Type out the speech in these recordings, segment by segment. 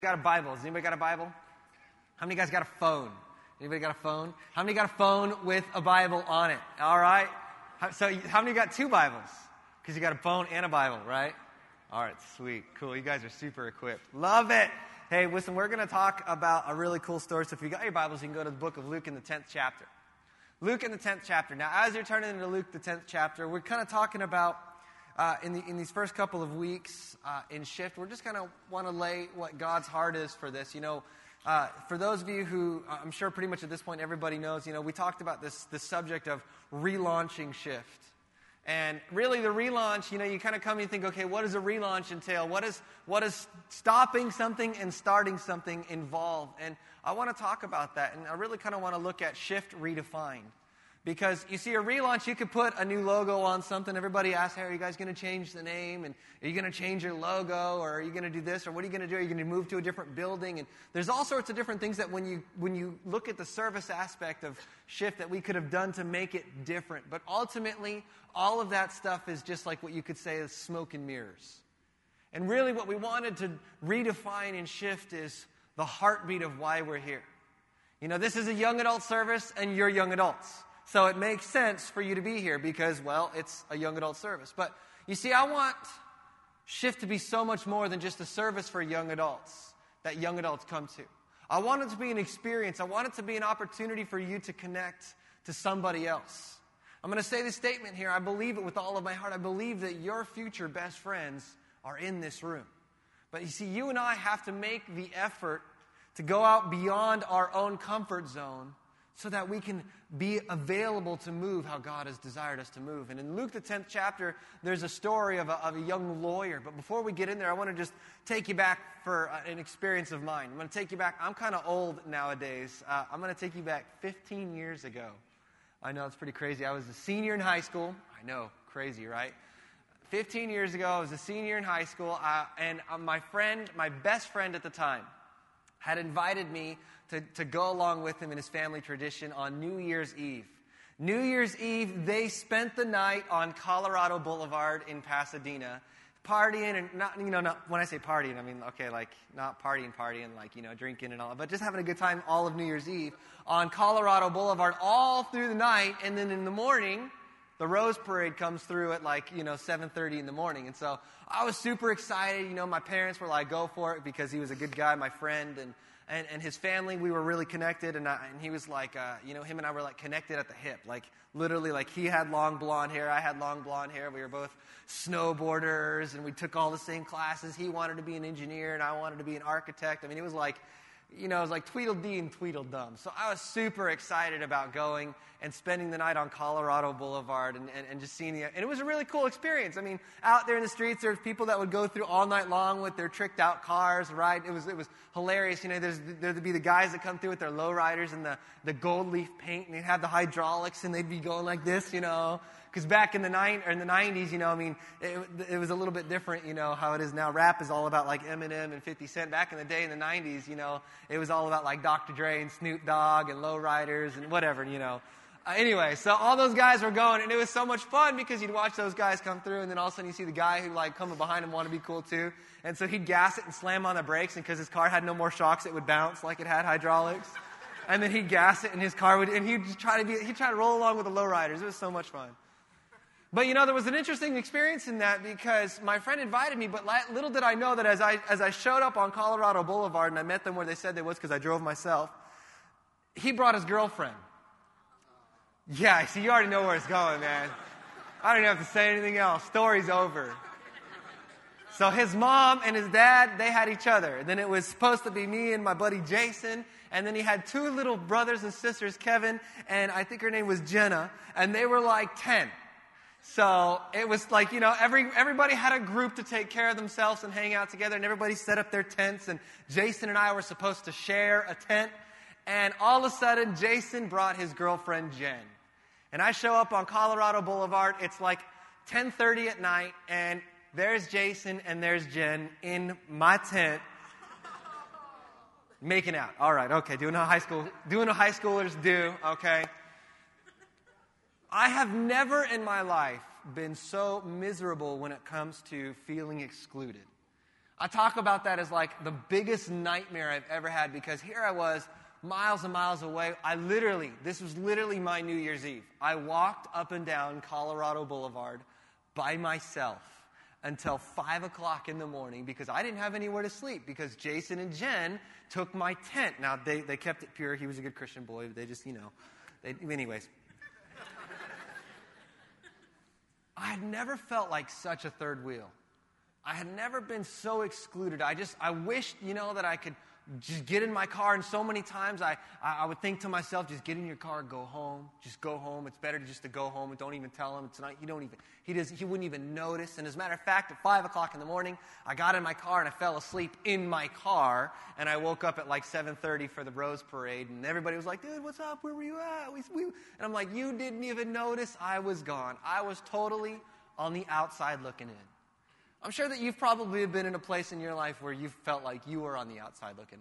Got a Bible? Has anybody got a Bible? How many guys got a phone? Anybody got a phone? How many got a phone with a Bible on it? All right. So how many got two Bibles? Because you got a phone and a Bible, right? All right, sweet, cool. You guys are super equipped. Love it. Hey, listen, we're going to talk about a really cool story. So if you got your Bibles, you can go to the book of Luke in the 10th chapter. Luke in the 10th chapter. Now, as you're turning into Luke, the 10th chapter, we're kind of talking about in these first couple of weeks in Shift, we're just going to want to lay what God's heart is for this. You know, for those of you who, I'm sure pretty much at this point everybody knows, you know, we talked about this subject of relaunching Shift. And really the relaunch, you know, you kind of come and you think, okay, what does a relaunch entail? What is stopping something and starting something involve? And I want to talk about that. And I really kind of want to look at Shift Redefined. Because you see, a relaunch, you could put a new logo on something. Everybody asks, hey, are you guys going to change the name? And are you going to change your logo? Or are you going to do this? Or what are you going to do? Are you going to move to a different building? And there's all sorts of different things that when you look at the service aspect of Shift that we could have done to make it different. But ultimately, all of that stuff is just like what you could say is smoke and mirrors. And really what we wanted to redefine in Shift is the heartbeat of why we're here. You know, this is a young adult service and you're young adults. So it makes sense for you to be here because, well, it's a young adult service. But you see, I want Shift to be so much more than just a service for young adults that young adults come to. I want it to be an experience. I want it to be an opportunity for you to connect to somebody else. I'm going to say this statement here. I believe it with all of my heart. I believe that your future best friends are in this room. But you see, you and I have to make the effort to go out beyond our own comfort zone so that we can be available to move how God has desired us to move. And in Luke, the 10th chapter, there's a story of a young lawyer. But before we get in there, I want to just take you back for an experience of mine. I'm going to take you back. I'm kind of old nowadays. I'm going to take you back 15 years ago. I know, it's pretty crazy. I was a senior in high school. I know, crazy, right? 15 years ago, I was a senior in high school. And my best friend at the time, had invited me to go along with him in his family tradition on New Year's Eve. New Year's Eve, they spent the night on Colorado Boulevard in Pasadena, partying, and not when I say partying, I mean, okay, like, not partying, like, you know, drinking and all, but just having a good time all of New Year's Eve on Colorado Boulevard all through the night, and then in the morning, the Rose Parade comes through at 7:30 in the morning. And so I was super excited. You know, my parents were like, go for it, because he was a good guy, my friend, and his family, we were really connected. And he was like, him and I were like connected at the hip. Like literally, like he had long blonde hair, I had long blonde hair. We were both snowboarders and we took all the same classes. He wanted to be an engineer and I wanted to be an architect. I mean, it was like Tweedledee and Tweedledum. So I was super excited about going and spending the night on Colorado Boulevard and just seeing and it was a really cool experience. I mean, out there in the streets, there's people that would go through all night long with their tricked out cars, right? It was hilarious. You know, there'd be the guys that come through with their lowriders and the gold leaf paint, and they'd have the hydraulics and they'd be going like this, you know. Because back in the 90s, you know, I mean, it was a little bit different, you know, how it is now. Rap is all about like Eminem and 50 Cent. Back in the day in the 90s, you know, it was all about like Dr. Dre and Snoop Dogg and lowriders and whatever, you know. Anyway, so all those guys were going, and it was so much fun because you'd watch those guys come through, and then all of a sudden you see the guy who like coming behind him want to be cool too. And so he'd gas it and slam on the brakes, and because his car had no more shocks, it would bounce like it had hydraulics. And then he'd gas it, and his car would, and he'd try to roll along with the lowriders. It was so much fun. But, you know, there was an interesting experience in that because my friend invited me, but little did I know that as I showed up on Colorado Boulevard and I met them where they said they was because I drove myself, he brought his girlfriend. Yeah, see, you already know where it's going, man. I don't even have to say anything else. Story's over. So his mom and his dad, they had each other. And then it was supposed to be me and my buddy Jason. And then he had two little brothers and sisters, Kevin, and I think her name was Jenna. And they were like 10. So it was like, you know, everybody had a group to take care of themselves and hang out together, and everybody set up their tents, and Jason and I were supposed to share a tent, and all of a sudden, Jason brought his girlfriend, Jen. And I show up on Colorado Boulevard, it's like 10:30 at night, and there's Jason and there's Jen in my tent, making out. All right, okay, doing what high schoolers do, okay. I have never in my life been so miserable when it comes to feeling excluded. I talk about that as like the biggest nightmare I've ever had, because here I was, miles and miles away. This was literally my New Year's Eve. I walked up and down Colorado Boulevard by myself until 5 o'clock in the morning because I didn't have anywhere to sleep because Jason and Jen took my tent. Now, they kept it pure. He was a good Christian boy. They just, anyways. I had never felt like such a third wheel. I had never been so excluded. I wished, that I could just get in my car. And so many times I would think to myself, just get in your car, go home. Just go home. It's better just to go home and don't even tell him. Tonight, he wouldn't even notice. And as a matter of fact, at 5 o'clock in the morning, I got in my car and I fell asleep in my car. And I woke up at like 7:30 for the Rose Parade. And everybody was like, dude, what's up? Where were you at? And I'm like, you didn't even notice I was gone. I was totally on the outside looking in. I'm sure that you've probably been in a place in your life where you felt like you were on the outside looking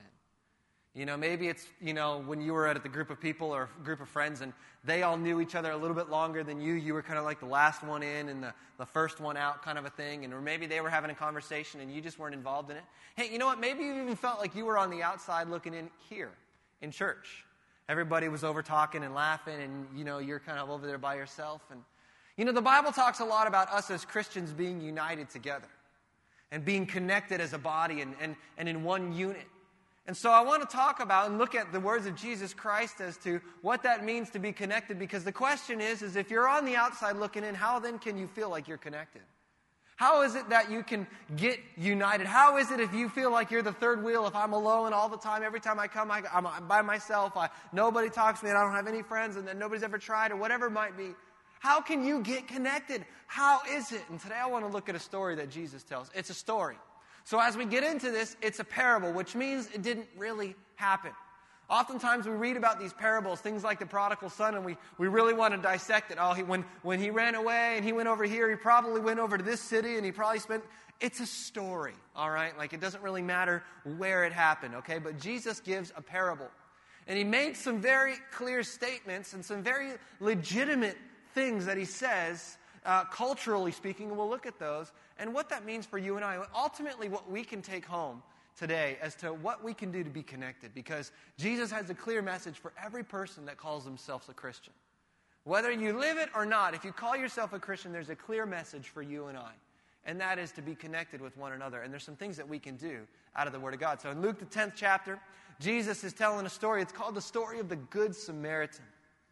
in. Maybe it's, when you were at the group of people or group of friends and they all knew each other a little bit longer than you. You were kind of like the last one in and the first one out kind of a thing. Or maybe they were having a conversation and you just weren't involved in it. Hey, you know what? Maybe you even felt like you were on the outside looking in here in church. Everybody was over talking and laughing and, you're kind of over there by yourself. And the Bible talks a lot about us as Christians being united together and being connected as a body and in one unit. And so I want to talk about and look at the words of Jesus Christ as to what that means to be connected, because the question is if you're on the outside looking in, how then can you feel like you're connected? How is it that you can get united? How is it if you feel like you're the third wheel, if I'm alone all the time, every time I come, I'm by myself, nobody talks to me, and I don't have any friends, and then nobody's ever tried, or whatever it might be. How can you get connected? How is it? And today I want to look at a story that Jesus tells. It's a story. So as we get into this, it's a parable, which means it didn't really happen. Oftentimes we read about these parables, things like the prodigal son, and we really want to dissect it. When he ran away and he went over here, he probably went over to this city and he probably spent... It's a story, all right? Like, it doesn't really matter where it happened, okay? But Jesus gives a parable. And he makes some very clear statements and some very legitimate things that he says, culturally speaking, and we'll look at those, and what that means for you and I. Ultimately, what we can take home today as to what we can do to be connected, because Jesus has a clear message for every person that calls themselves a Christian. Whether you live it or not, if you call yourself a Christian, there's a clear message for you and I, and that is to be connected with one another. And there's some things that we can do out of the Word of God. So in Luke, the 10th chapter, Jesus is telling a story. It's called the story of the Good Samaritan.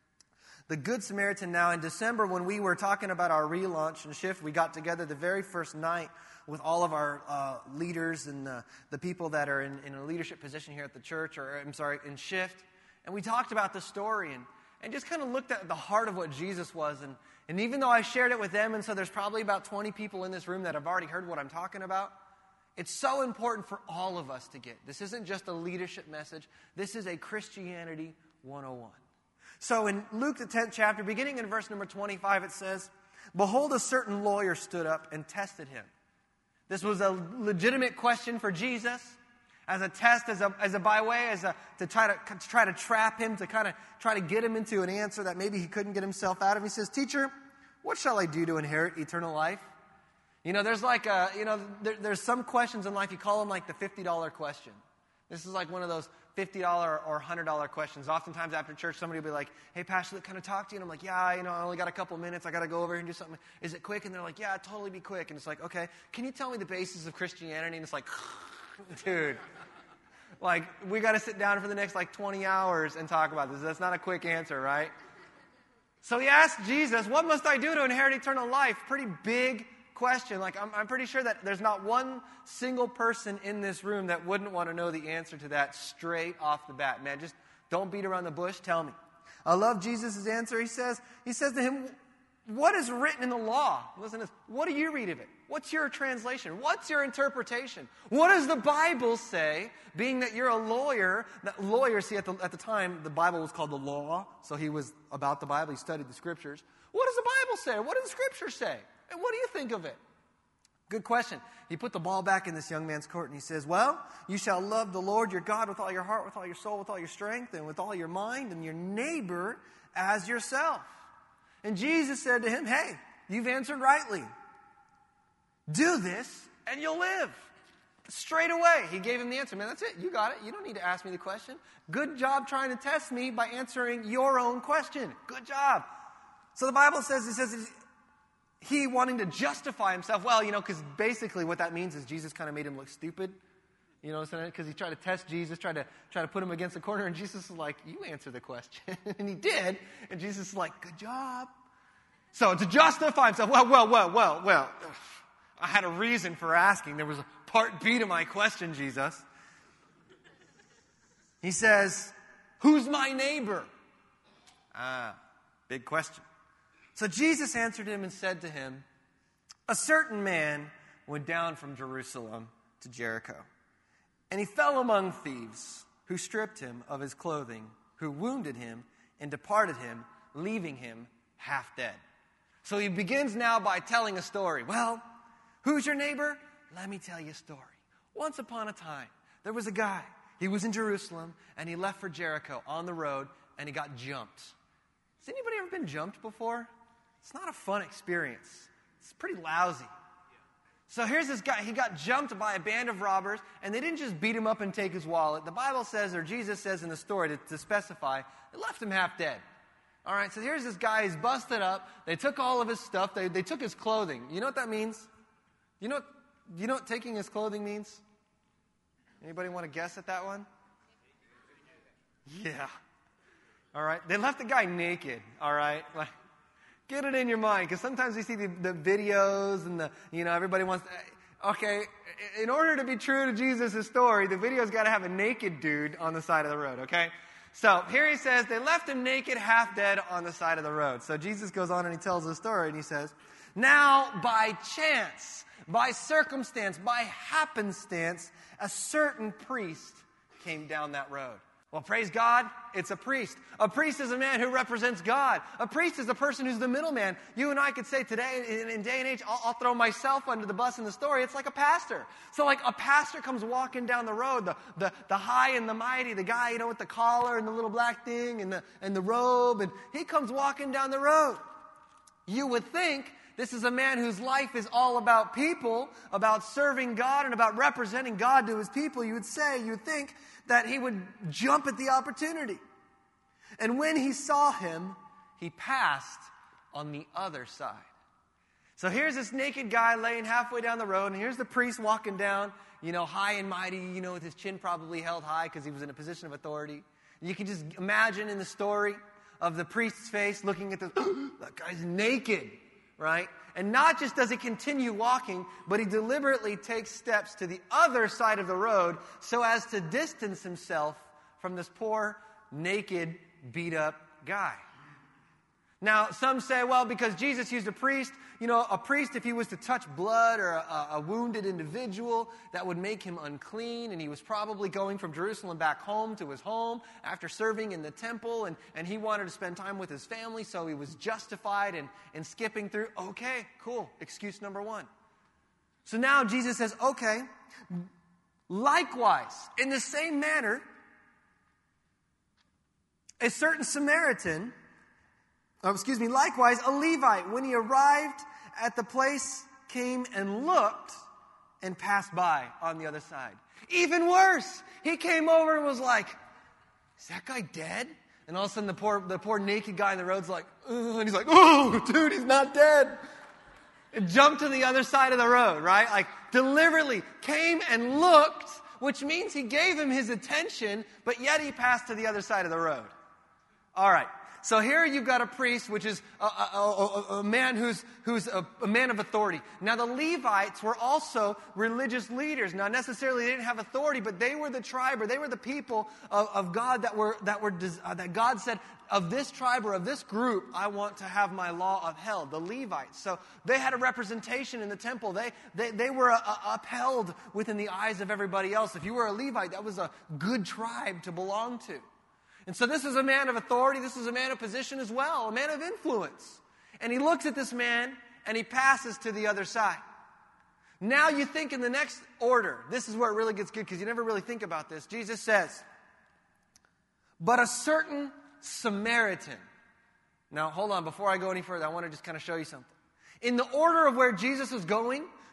The Good Samaritan. Now, in December, when we were talking about our relaunch and shift, we got together the very first night with all of our leaders and the people that are in a leadership position here at the church, in shift. And we talked about the story and just kind of looked at the heart of what Jesus was. And even though I shared it with them, and so there's probably about 20 people in this room that have already heard what I'm talking about, it's so important for all of us to get. This isn't just a leadership message. This is a Christianity 101. So in Luke, the 10th chapter, beginning in verse number 25, it says, "Behold, a certain lawyer stood up and tested him." This was a legitimate question for Jesus, as a test, to try to trap him, to kind of try to get him into an answer that maybe he couldn't get himself out of. He says, "Teacher, what shall I do to inherit eternal life?" There's some questions in life, you call them like the $50 question. This is like one of those $50 or $100 questions. Oftentimes after church, somebody will be like, "Hey, Pastor, can I talk to you?" And I'm like, "Yeah, I only got a couple minutes. I got to go over here and do something. Is it quick?" And they're like, "Yeah, it'll totally be quick." And it's like, "Okay, can you tell me the basis of Christianity?" And it's like, dude, like, we got to sit down for the next 20 hours and talk about this. That's not a quick answer, right? So he asked Jesus, "What must I do to inherit eternal life?" Pretty big question. I'm pretty sure that there's not one single person in this room that wouldn't want to know the answer to that straight off the bat. Man, just don't beat around the bush. Tell me. I love Jesus' answer. He says to him, "What is written in the law?" Listen to this. What do you read of it? What's your translation? What's your interpretation? What does the Bible say? Being that you're a lawyer, see, at the time, the Bible was called the law, so he was about the Bible. He studied the Scriptures. What does the Bible say? What do the Scriptures say? And what do you think of it? Good question. He put the ball back in this young man's court and he says, "Well, you shall love the Lord your God with all your heart, with all your soul, with all your strength, and with all your mind, and your neighbor as yourself." And Jesus said to him, "Hey, you've answered rightly. Do this and you'll live." Straight away, he gave him the answer. Man, that's it. You got it. You don't need to ask me the question. Good job trying to test me by answering your own question. Good job. So the Bible says he wanting to justify himself. Well, because basically what that means is Jesus kind of made him look stupid. You know what I'm saying? Because he tried to test Jesus, tried to put him against the corner, and Jesus is like, you answer the question. And he did. And Jesus is like, good job. So to justify himself, well, I had a reason for asking. There was a part B to my question, Jesus. He says, who's my neighbor? Big question. So Jesus answered him and said to him, a certain man went down from Jerusalem to Jericho. And he fell among thieves, who stripped him of his clothing, who wounded him and departed him, leaving him half dead. So he begins now by telling a story. Well, who's your neighbor? Let me tell you a story. Once upon a time, there was a guy. He was in Jerusalem, and he left for Jericho on the road, and he got jumped. Has anybody ever been jumped before? It's not a fun experience. It's pretty lousy. So here's this guy. He got jumped by a band of robbers, and they didn't just beat him up and take his wallet. The Bible says, or Jesus says in the story to specify, they left him half dead. All right, so here's this guy. He's busted up. They took all of his stuff. They took his clothing. You know what that means? You know what taking his clothing means? Anybody want to guess at that one? Yeah. All right. They left the guy naked. All right. Like, get it in your mind, because sometimes we see the videos and everybody wants to. Okay, in order to be true to Jesus' story, the video's got to have a naked dude on the side of the road, okay? So here he says, they left him naked, half dead on the side of the road. So Jesus goes on and he tells the story, and he says, now by chance, by circumstance, by happenstance, a certain priest came down that road. Well, praise God, it's a priest. A priest is a man who represents God. A priest is a person who's the middleman. You and I could say today, in day and age, I'll throw myself under the bus in the story. It's like a pastor. So like a pastor comes walking down the road, the high and the mighty, the guy, with the collar and the little black thing and the robe, and he comes walking down the road. You would think this is a man whose life is all about people, about serving God and about representing God to his people. You would think that he would jump at the opportunity. And when he saw him, he passed on the other side. So here's this naked guy laying halfway down the road, and here's the priest walking down, high and mighty, with his chin probably held high because he was in a position of authority. You can just imagine in the story of the priest's face looking at this, that guy's naked, right? And not just does he continue walking, but he deliberately takes steps to the other side of the road so as to distance himself from this poor, naked, beat-up guy. Now, some say, well, because Jesus used a priest, a priest, if he was to touch blood or a wounded individual, that would make him unclean, and he was probably going from Jerusalem back home to his home after serving in the temple, and he wanted to spend time with his family, so he was justified in skipping through. Okay, cool, excuse number one. So now Jesus says, okay, likewise, in the same manner, a certain Samaritan, likewise, a Levite, when he arrived at the place, came and looked and passed by on the other side. Even worse, he came over and was like, is that guy dead? And all of a sudden the poor naked guy on the road's like, and he's like, oh, dude, he's not dead. And jumped to the other side of the road, right? Like, deliberately came and looked, which means he gave him his attention, but yet he passed to the other side of the road. All right. So here you've got a priest, which is a man who's a man of authority. Now the Levites were also religious leaders. Not necessarily they didn't have authority, but they were the tribe, or they were the people of God that God said, of this tribe or of this group, I want to have my law upheld. The Levites. So they had a representation in the temple. They were upheld within the eyes of everybody else. If you were a Levite, that was a good tribe to belong to. And so this is a man of authority. This is a man of position as well, a man of influence. And he looks at this man, and he passes to the other side. Now you think in the next order. This is where it really gets good, because you never really think about this. Jesus says, but a certain Samaritan. Now, hold on. Before I go any further, I want to just kind of show you something. In the order of where Jesus was going,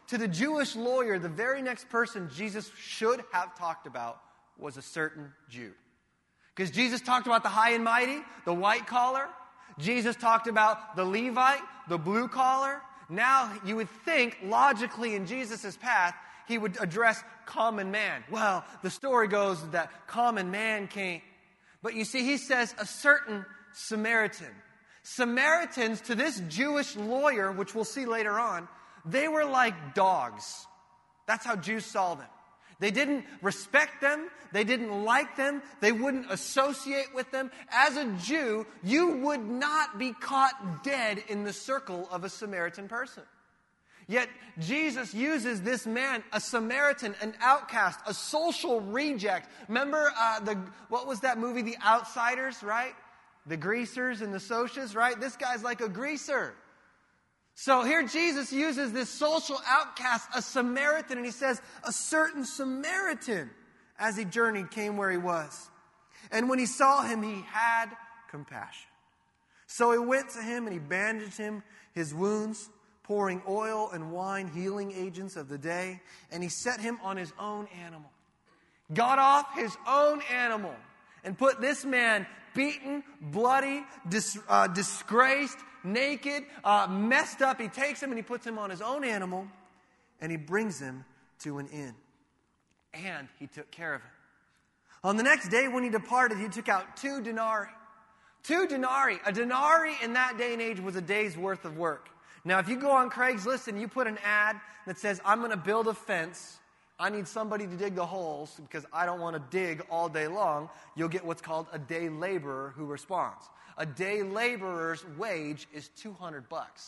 to the Jewish lawyer, the very next person Jesus should have talked about was a certain Jew. Because Jesus talked about the high and mighty, the white collar. Jesus talked about the Levite, the blue collar. Now you would think, logically in Jesus' path, he would address common man. Well, the story goes that common man came. But you see, he says a certain Samaritan. Samaritans, to this Jewish lawyer, which we'll see later on, they were like dogs. That's how Jews saw them. They didn't respect them. They didn't like them. They wouldn't associate with them. As a Jew, you would not be caught dead in the circle of a Samaritan person. Yet Jesus uses this man, a Samaritan, an outcast, a social reject. Remember what was that movie, The Outsiders, right? The greasers and the socias, right? This guy's like a greaser. So here Jesus uses this social outcast, a Samaritan, and he says, a certain Samaritan, as he journeyed, came where he was. And when he saw him, he had compassion. So he went to him and he bandaged him, his wounds, pouring oil and wine, healing agents of the day, and he set him on his own animal. Got off his own animal and put this man beaten, bloody, disgraced, naked, messed up. He takes him and he puts him on his own animal and he brings him to an inn. And he took care of him. On the next day when he departed, he took out 2 denarii. 2 denarii. A denarii in that day and age was a day's worth of work. Now, if you go on Craigslist and you put an ad that says, I'm going to build a fence, I need somebody to dig the holes because I don't want to dig all day long, you'll get what's called a day laborer who responds. A day laborer's wage is $200.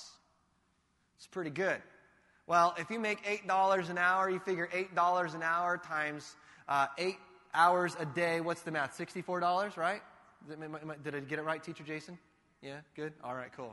It's pretty good. Well, if you make $8 an hour, you figure $8 an hour times 8 hours a day, what's the math? $64, right? Did I get it right, Teacher Jason? Yeah, good? All right, cool.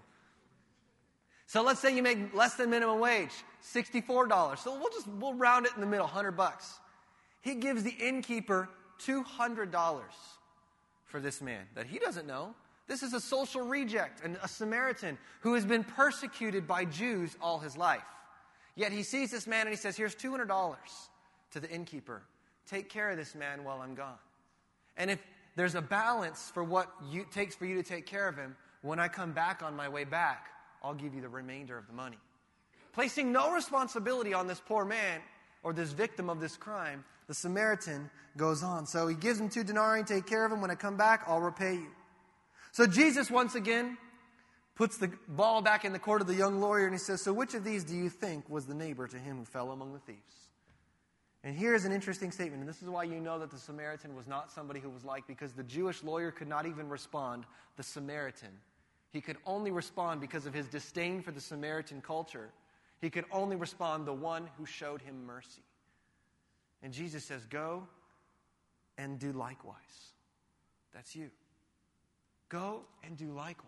So let's say you make less than minimum wage, $64. So we'll round it in the middle, $100. He gives the innkeeper $200 for this man that he doesn't know. This is a social reject, a Samaritan who has been persecuted by Jews all his life. Yet he sees this man and he says, here's $200 to the innkeeper. Take care of this man while I'm gone. And if there's a balance for what it takes for you to take care of him, when I come back on my way back, I'll give you the remainder of the money. Placing no responsibility on this poor man or this victim of this crime, the Samaritan goes on. So he gives him 2 denarii, take care of him. When I come back, I'll repay you. So Jesus once again puts the ball back in the court of the young lawyer and he says, so which of these do you think was the neighbor to him who fell among the thieves? And here's an interesting statement, and this is why you know that the Samaritan was not somebody who was like, because the Jewish lawyer could not even respond, the Samaritan. He could only respond because of his disdain for the Samaritan culture. He could only respond the one who showed him mercy. And Jesus says, go and do likewise. That's you. Go and do likewise.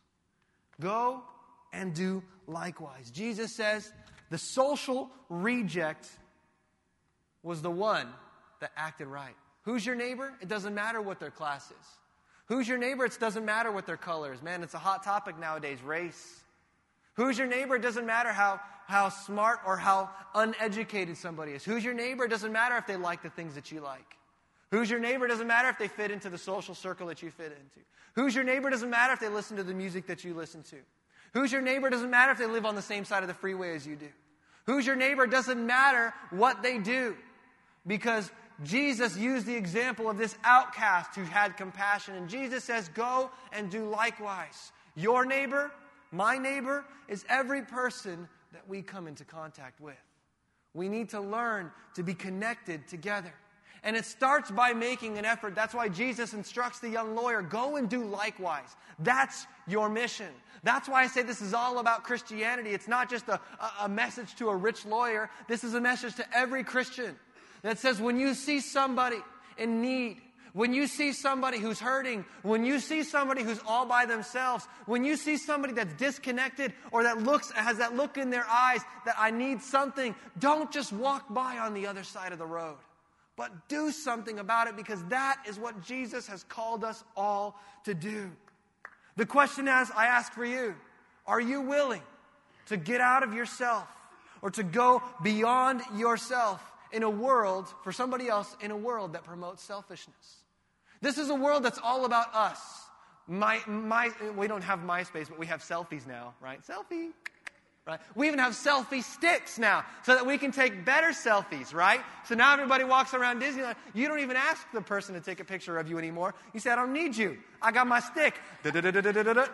Go and do likewise. Jesus says the social reject was the one that acted right. Who's your neighbor? It doesn't matter what their class is. Who's your neighbor? It doesn't matter what their color is. Man, it's a hot topic nowadays, race. Who's your neighbor? It doesn't matter how smart or how uneducated somebody is. Who's your neighbor? It doesn't matter if they like the things that you like. Who's your neighbor? It doesn't matter if they fit into the social circle that you fit into. Who's your neighbor? It doesn't matter if they listen to the music that you listen to. Who's your neighbor? It doesn't matter if they live on the same side of the freeway as you do. Who's your neighbor? It doesn't matter what they do. Because Jesus used the example of this outcast who had compassion. And Jesus says, go and do likewise. Your neighbor, my neighbor, is every person that we come into contact with. We need to learn to be connected together. And it starts by making an effort. That's why Jesus instructs the young lawyer, go and do likewise. That's your mission. That's why I say this is all about Christianity. It's not just a message to a rich lawyer. This is a message to every Christian that says when you see somebody in need, when you see somebody who's hurting, when you see somebody who's all by themselves, when you see somebody that's disconnected or that has that look in their eyes that I need something, don't just walk by on the other side of the road. But do something about it, because that is what Jesus has called us all to do. The question I ask for you, are you willing to get out of yourself? or to go beyond yourself in a world, for somebody else, in a world that promotes selfishness. This is a world that's all about us. We don't have MySpace, but we have selfies now, right? Selfie. Right? We even have selfie sticks now so that we can take better selfies, right? So now everybody walks around Disneyland. You don't even ask the person to take a picture of you anymore. You say, I don't need you. I got my stick. Da-da-da-da-da-da-da.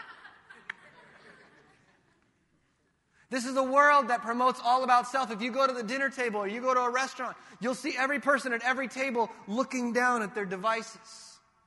This is a world that promotes all about self. If you go to the dinner table or you go to a restaurant, you'll see every person at every table looking down at their devices.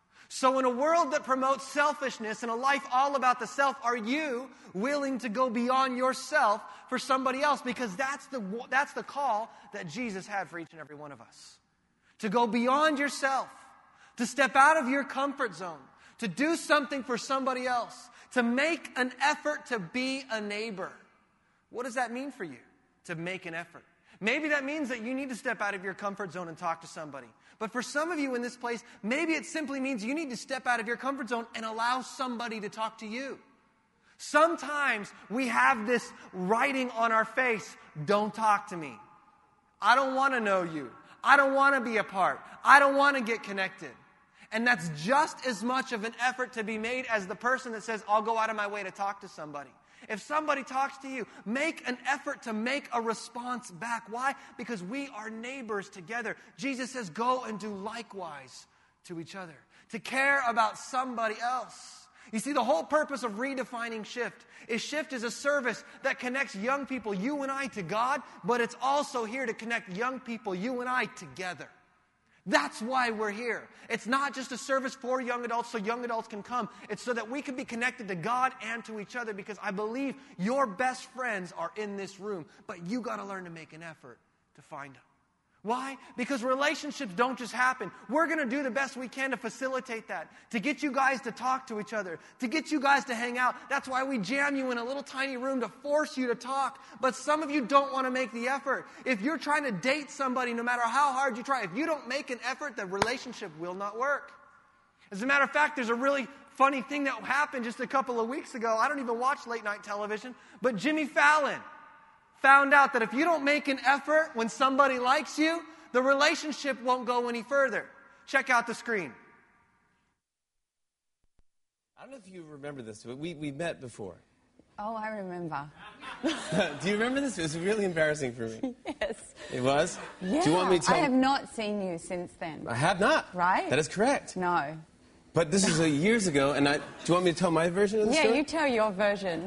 So in a world that promotes selfishness and a life all about the self, are you willing to go beyond yourself for somebody else? Because that's the call that Jesus had for each and every one of us. To go beyond yourself, to step out of your comfort zone, to do something for somebody else, to make an effort to be a neighbor. What does that mean for you, to make an effort? Maybe that means that you need to step out of your comfort zone and talk to somebody. But for some of you in this place, maybe it simply means you need to step out of your comfort zone and allow somebody to talk to you. Sometimes we have this writing on our face, don't talk to me. I don't want to know you. I don't want to be a part. I don't want to get connected. And that's just as much of an effort to be made as the person that says, I'll go out of my way to talk to somebody. If somebody talks to you, make an effort to make a response back. Why? Because we are neighbors together. Jesus says, go and do likewise to each other. To care about somebody else. You see, the whole purpose of redefining Shift is a service that connects young people, you and I, to God, but it's also here to connect young people, you and I, together. That's why we're here. It's not just a service for young adults so young adults can come. It's so that we can be connected to God and to each other, because I believe your best friends are in this room, but you got to learn to make an effort to find them. Why? Because relationships don't just happen. We're going to do the best we can to facilitate that, to get you guys to talk to each other, to get you guys to hang out. That's why we jam you in a little tiny room to force you to talk. But some of you don't want to make the effort. If you're trying to date somebody, no matter how hard you try, if you don't make an effort, the relationship will not work. As a matter of fact, there's a really funny thing that happened just a couple of weeks ago. I don't even watch late night television, but Jimmy Fallon found out that if you don't make an effort when somebody likes you, the relationship won't go any further. Check out the screen. I don't know if you remember this, but we met before. Oh, I remember. Do you remember this? It was really embarrassing for me. Yes. It was? Yeah. Do you want me to tell? I have not seen you since then. I have not. Right? That is correct. No. But this is years ago, and do you want me to tell my version of the story? Yeah, you tell your version.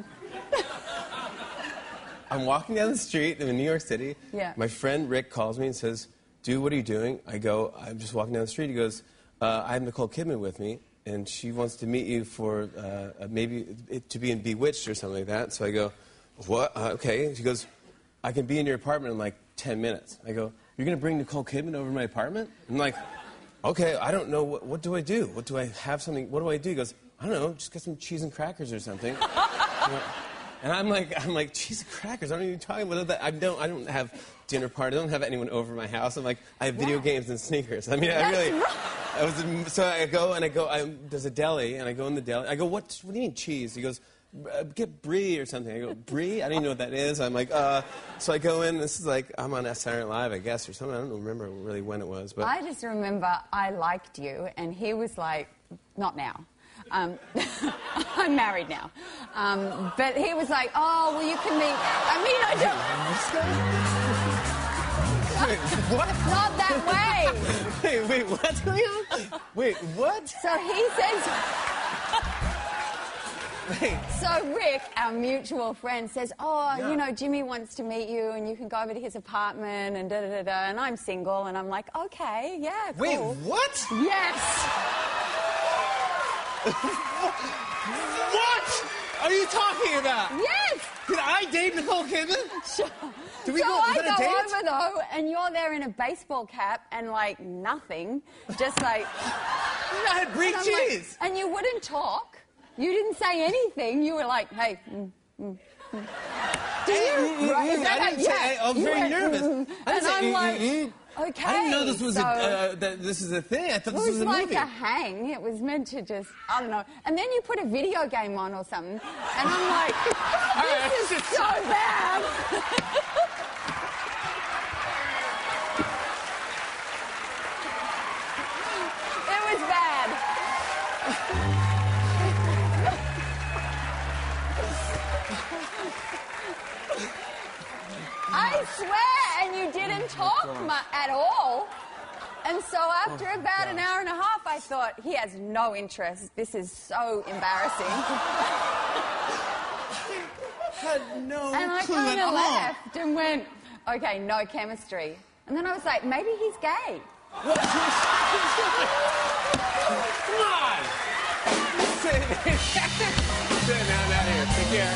I'm walking down the street in New York City. Yeah. My friend Rick calls me and says, dude, what are you doing? I go, I'm just walking down the street. He goes, I have Nicole Kidman with me, and she wants to meet you for maybe to be in Bewitched or something like that. So I go, what? Okay. She goes, I can be in your apartment in like 10 minutes. I go, you're going to bring Nicole Kidman over to my apartment? I'm like, okay, I don't know. What do I do? What do I have something? What do I do? He goes, I don't know. Just get some cheese and crackers or something. And I'm like, cheese and crackers? I don't even talk about that. I don't have dinner parties. I don't have anyone over my house. I'm like, I have video games and sneakers. I mean, so I go, there's a deli, and I go in the deli. I go, what do you mean cheese? He goes, get brie or something. I go, brie? I don't even know what that is. I'm like, so I go in. This is like, I'm on Saturday Night Live, I guess, or something. I don't remember really when it was. But I just remember I liked you, and he was like, not now. I'm married now. But he was like, oh, well, you can meet... I mean, I don't... Wait, what? Not that way. Wait, what's going on? Wait, what? So he says... Wait. So Rick, our mutual friend, says, you know, Jimmy wants to meet you, and you can go over to his apartment, and da-da-da-da, and I'm single, and I'm like, okay, yeah, cool. Wait, what? Yes. What are you talking about? Yes! Did I date Nicole Kidman? Sure. Did we so go I on a go date? over, though, and you're there in a baseball cap and, like, nothing. Just, like... I had brie cheese. Like, and you wouldn't talk. You didn't say anything. You were like, hey... Do you? I was very nervous. And I'm like... Okay, I didn't know this was this is a thing. I thought this was a movie. It was like a hang. It was meant to just, I don't know. And then you put a video game on or something, and I'm like, this is so bad. And so after about an hour and a half, I thought, he has no interest. This is so embarrassing. Had no And I clue kind at of all. left and went, okay, no chemistry. And then I was like, maybe he's gay. Come on! Sit down out here. Take care.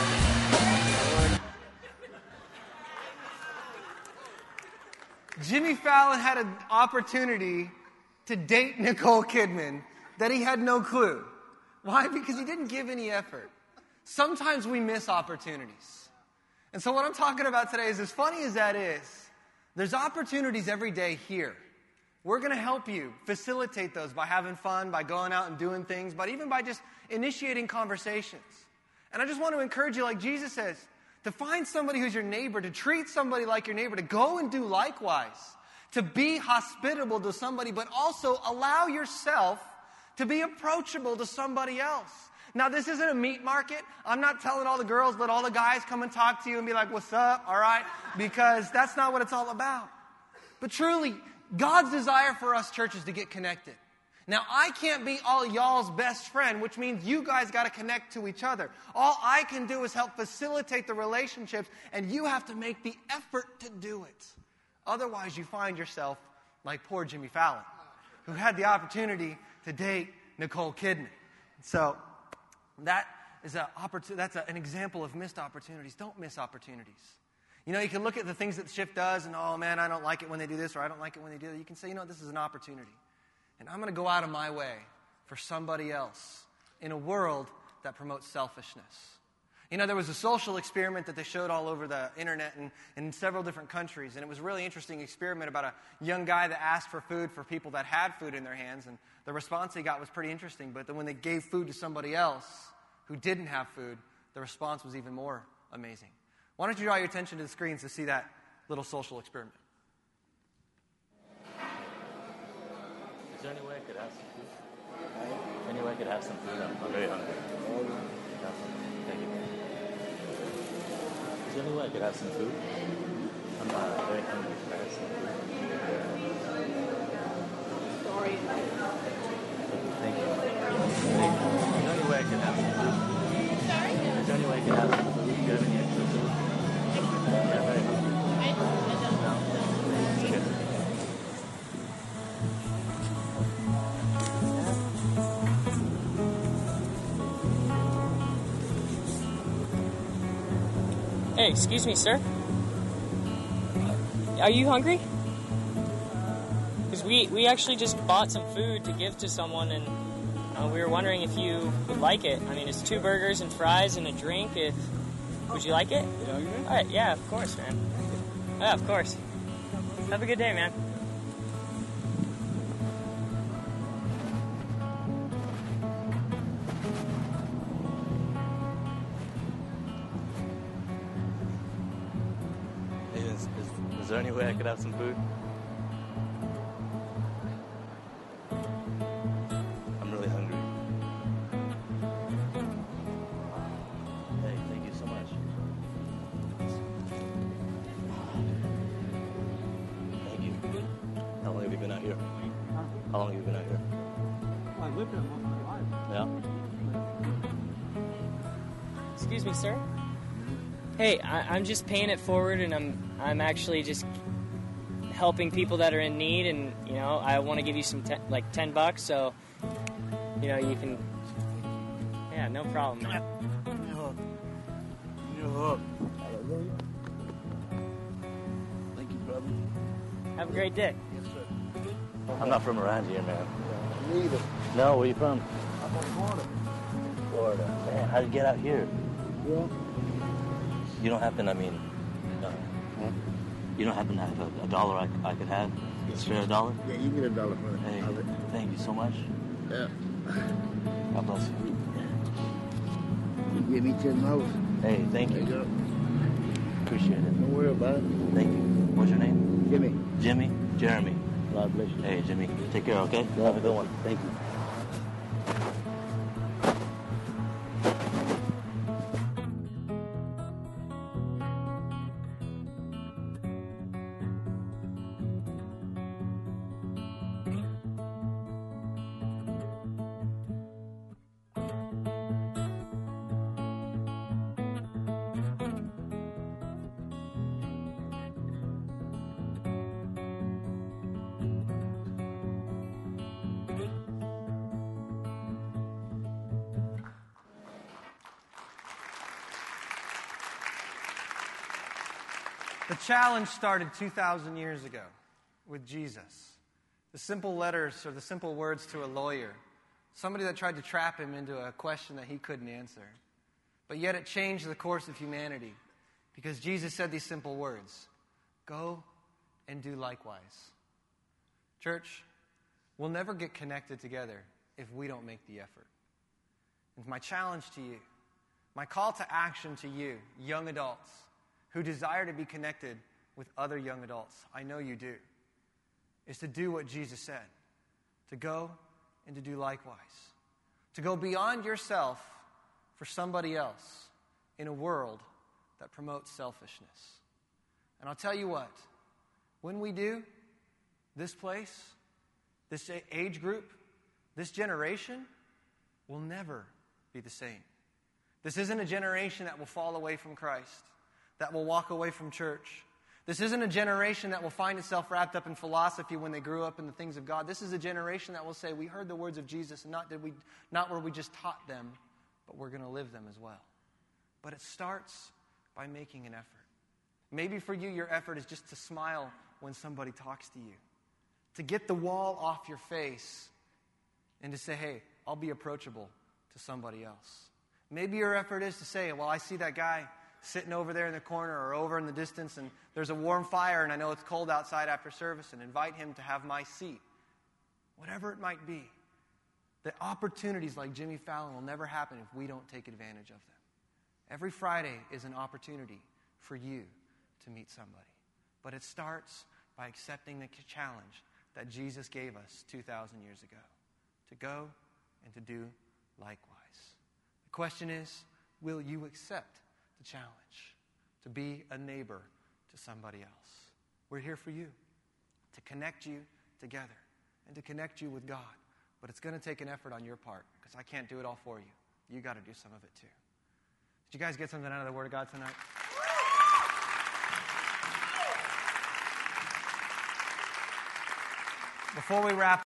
Jimmy Fallon had an opportunity to date Nicole Kidman that he had no clue. Why? Because he didn't give any effort. Sometimes we miss opportunities. And so what I'm talking about today is, as funny as that is, there's opportunities every day here. We're going to help you facilitate those by having fun, by going out and doing things, but even by just initiating conversations. And I just want to encourage you, like Jesus says, to find somebody who's your neighbor, to treat somebody like your neighbor, to go and do likewise, to be hospitable to somebody, but also allow yourself to be approachable to somebody else. Now, this isn't a meat market. I'm not telling all the girls, let all the guys come and talk to you and be like, what's up, all right? Because that's not what it's all about. But truly, God's desire for us churches to get connected. Now, I can't be all y'all's best friend, which means you guys got to connect to each other. All I can do is help facilitate the relationships, and you have to make the effort to do it. Otherwise, you find yourself like poor Jimmy Fallon, who had the opportunity to date Nicole Kidman. So that is that's an example of missed opportunities. Don't miss opportunities. You know, you can look at the things that Shift does and, oh, man, I don't like it when they do this, or I don't like it when they do that. You can say, you know, this is an opportunity. And I'm going to go out of my way for somebody else in a world that promotes selfishness. You know, there was a social experiment that they showed all over the internet and in several different countries. And it was a really interesting experiment about a young guy that asked for food for people that had food in their hands. And the response he got was pretty interesting. But then when they gave food to somebody else who didn't have food, the response was even more amazing. Why don't you draw your attention to the screens to see that little social experiment? Is there any way I could have some food? Any way I could have some food? I'm very hungry. Thank you. Is there any way I could have some food? I'm very hungry. Could I have some food? Sorry. Thank you. Is there any way I could have some food? Sorry? Is there any way I could have some food? Do you have any extra food? Yeah, I'm very hungry. No? It's good. Hey, excuse me, sir. Are you hungry? Because we actually just bought some food to give to someone, and we were wondering if you would like it. I mean, it's 2 burgers and fries and a drink. Would you like it? All right, yeah, of course, man. Yeah, of course. Have a good day, man. Is there any way I could have some food? I'm really hungry. Hey, thank you so much. Thank you. How long have you been out here? How long have you been out here? I lived here most of my life. Yeah. Excuse me, sir. Hey, I'm just paying it forward, and I'm actually just helping people that are in need, and you know, I want to give you some like $10, so you know you can. Yeah, no problem, man. Hallelujah. Thank you, brother. Have a great day. Yes, sir. I'm not from around here, man. Neither. No, where you from? I'm from Florida. Florida. Man, how'd you get out here? Yeah. You don't happen, you don't happen to have a dollar I could have? Spare $1? Yeah, you get $1 for it. Hey, thank you so much. Yeah. God bless you. You give me $10. Hey, thank There you you. go. Appreciate it. Don't worry about it. Thank you. What's your name? Jimmy. Jimmy? Jeremy. God bless you. Hey, Jimmy. Take care, okay? Have a good one. Thank you. The challenge started 2,000 years ago with Jesus. The simple letters or the simple words to a lawyer, somebody that tried to trap him into a question that he couldn't answer. But yet it changed the course of humanity because Jesus said these simple words, go and do likewise. Church, we'll never get connected together if we don't make the effort. And my challenge to you, my call to action to you, young adults who desire to be connected with other young adults, I know you do, is to do what Jesus said, to go and to do likewise, to go beyond yourself for somebody else in a world that promotes selfishness. And I'll tell you what, when we do, this place, this age group, this generation will never be the same. This isn't a generation that will fall away from Christ, that will walk away from church. This isn't a generation that will find itself wrapped up in philosophy when they grew up in the things of God. This is a generation that will say, we heard the words of Jesus, and not where we just taught them, but we're going to live them as well. But it starts by making an effort. Maybe for you, your effort is just to smile when somebody talks to you, to get the wall off your face, and to say, hey, I'll be approachable to somebody else. Maybe your effort is to say, well, I see that guy sitting over there in the corner or over in the distance, and there's a warm fire, and I know it's cold outside after service, and invite him to have my seat. Whatever it might be, the opportunities like Jimmy Fallon will never happen if we don't take advantage of them. Every Friday is an opportunity for you to meet somebody. But it starts by accepting the challenge that Jesus gave us 2,000 years ago, to go and to do likewise. The question is, will you accept the challenge to be a neighbor to somebody else? We're here for you, to connect you together and to connect you with God. But it's going to take an effort on your part because I can't do it all for you. You got to do some of it too. Did you guys get something out of the Word of God tonight? Before we wrap